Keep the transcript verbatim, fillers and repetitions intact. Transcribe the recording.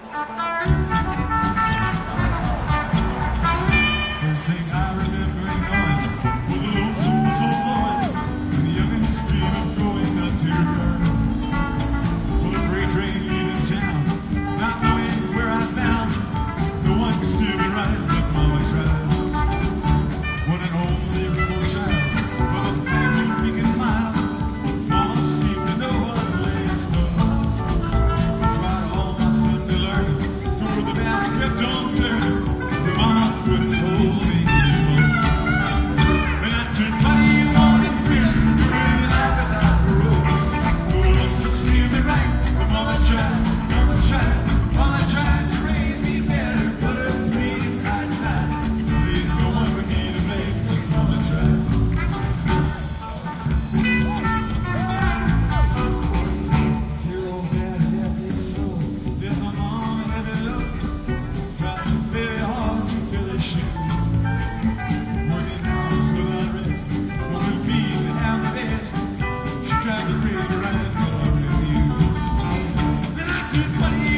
First thing I remember knowing was a lonesome soul blowing, and the youngins dream of going up to her. Well, a freight train leaving town, not knowing where I was bound. No one could steer me right, but Mama tried. What an only rebel child, with a family weak and mild. Mama seemed to know what lay in store. Tried all my Sunday learning, toward the valley kept on turning. The mama couldn't hold me anymore. And I turned twenty-one in prison, really like a dark road. No one could steer me right, but Mama tried, Mama tried, Mama tried to raise me better, but her pleading cried night. Please no one for me to blame, 'cause Mama tried. Dear old daddy left his soul, left my mama heavy load. Tried so very hard to fill his shoes. Working hours without rest, wanted me to have the best. She tried to raise me right, but I refused. Then I turned twenty